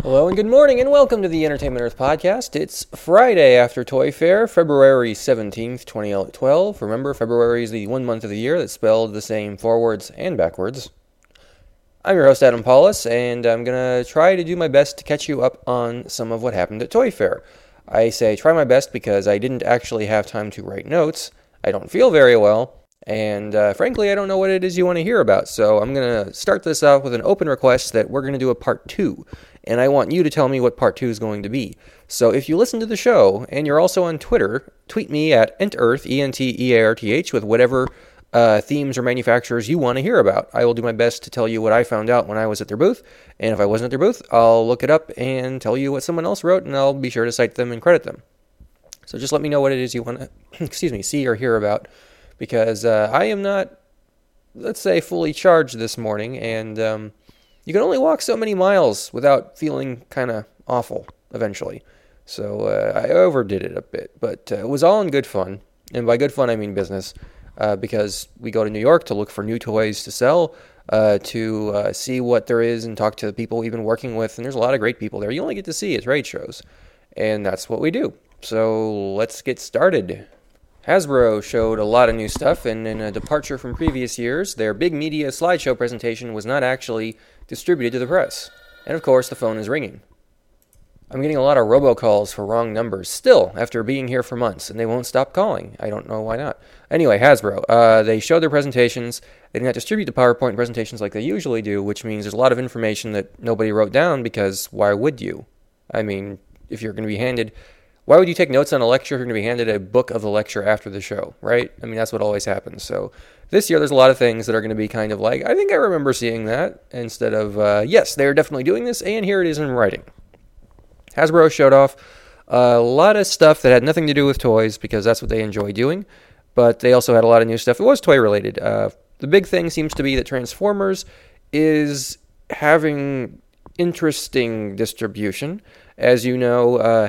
Hello and good morning and welcome to the Entertainment Earth Podcast. It's Friday after Toy Fair, February 17th, 2012. Remember, February is the 1 month of the year that's spelled the same forwards and backwards. I'm your host, Adam Paulus, and I'm going to try to do my best to catch you up on some of what happened at Toy Fair. I say try my best because I didn't actually have time to write notes. I don't feel very well. And frankly, I don't know what it is you want to hear about, so I'm going to start this out with an open request that we're going to do a part 2, and I want you to tell me what part 2 is going to be. So if you listen to the show, and you're also on Twitter, tweet me at entearth, ENTEARTH, with whatever themes or manufacturers you want to hear about. I will do my best to tell you what I found out when I was at their booth, and if I wasn't at their booth, I'll look it up and tell you what someone else wrote, and I'll be sure to cite them and credit them. So just let me know what it is you want to, see or hear about. Because I am not, let's say, fully charged this morning, and you can only walk so many miles without feeling kind of awful eventually. So I overdid it a bit, but it was all in good fun, and by good fun I mean business, because we go to New York to look for new toys to sell, to see what there is and talk to the people we've been working with, and there's a lot of great people there you only get to see at trade shows, and that's what we do. So let's get started. Hasbro showed a lot of new stuff, and in a departure from previous years, their big media slideshow presentation was not actually distributed to the press. And of course, the phone is ringing. I'm getting a lot of robocalls for wrong numbers still, after being here for months, and they won't stop calling. I don't know why not. Anyway, Hasbro, they showed their presentations. They did not distribute the PowerPoint presentations like they usually do, which means there's a lot of information that nobody wrote down, because why would you? I mean, if you're going to be handed... Why would you take notes on a lecture if you're going to be handed a book of the lecture after the show, right? I mean, that's what always happens. So this year, there's a lot of things that are going to be kind of like, I think I remember seeing that, instead of, yes, they're definitely doing this, and here it is in writing. Hasbro showed off a lot of stuff that had nothing to do with toys, because that's what they enjoy doing, but they also had a lot of new stuff that was toy-related. The big thing seems to be that Transformers is having interesting distribution. As you know,